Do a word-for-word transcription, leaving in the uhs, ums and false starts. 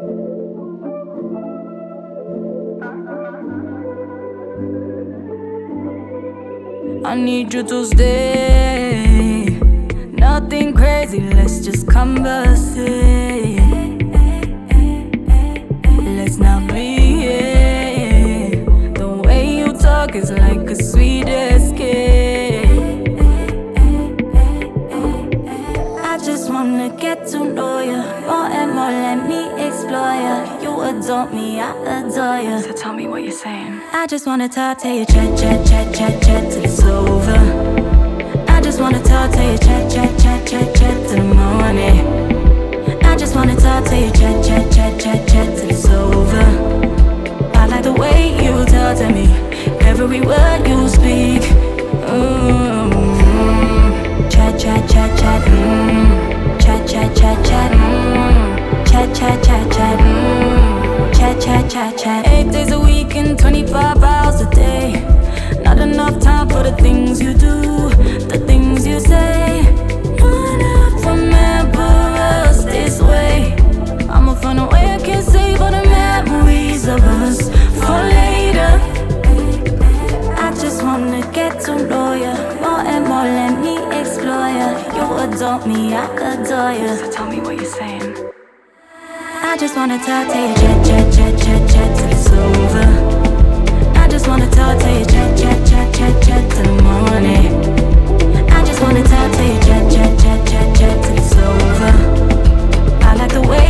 I need you to stay. Nothing crazy, let's just conversate. Let's not be here. The way you talk is like a sweet escape. I just wanna get to know you more and more, let me explore you. You adore me, I adore you. So tell me what you're saying. I just wanna talk to you, chat, chat, chat, chat, chat till it's over. I just wanna talk to you, chat, chat, chat, chat, chat till the morning. I just wanna talk to you, chat, chat, chat, chat, chat till it's over. I like the way you talk to me, every word you speak. Mm-hmm. Chat, chat, chat, chat, mm. Chat, chat, chat, chat, mm. Chat, chat, chat, chat, mm. Chat, chat, chat, chat. Eight days a week and twenty-five hours a day. Not enough time for the things you do, the things you say. Wanna remember us this way. I'ma find a way I can save all the memories of us for later. I just wanna get to know you more and more, let me explore you. You adore me, I adore you. So tell me what you're saying. I just wanna talk to you, chat, chat, chat, chat, chat till it's over. I just wanna talk to you, chat, chat, chat, chat, chat till the morning. I just wanna talk to you, chat, chat, chat, chat, chat till it's over. I like the way